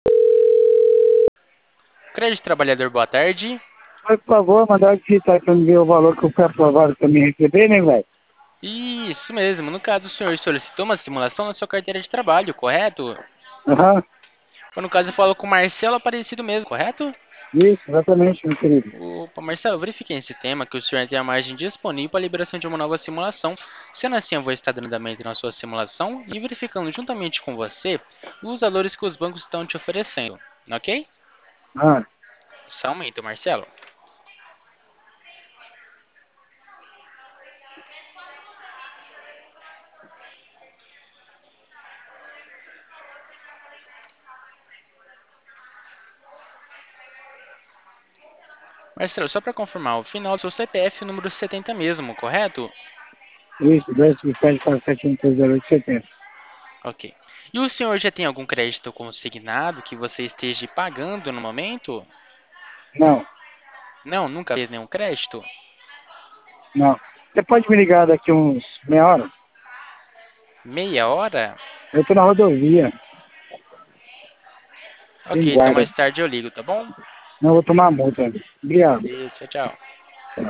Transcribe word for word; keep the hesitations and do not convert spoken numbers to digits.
Crédito Trabalhador, boa tarde. Mas, por favor, mandar digitar para me ver o valor que eu fui aprovado para me receber, né, velho? Isso mesmo, no caso o senhor solicitou uma simulação na sua carteira de trabalho, correto? Aham, No caso eu falo com o Marcelo Aparecido mesmo, correto? isso, exatamente, meu querido. Opa, Marcelo, verifiquei em sistema que o senhor tem a margem disponível para a liberação de uma nova simulação. Sendo assim, eu vou estar dando andamento na sua simulação e verificando juntamente com você os valores que os bancos estão te oferecendo, ok? Ah, Só um momento, Marcelo. Marcelo, só para confirmar, o final do seu C P F é o número setenta mesmo, correto? isso, dois sete quatro sete um três zero oito setenta. Ok. E o senhor já tem algum crédito consignado que você esteja pagando no momento? Não, Não, nunca fez nenhum crédito? não. Você pode me ligar daqui uns meia hora? Meia hora? Eu tô na rodovia, Ok, tem então guarda. mais tarde eu ligo, tá bom? Não vou tomar multa. Obrigado. Beleza, tchau, tchau.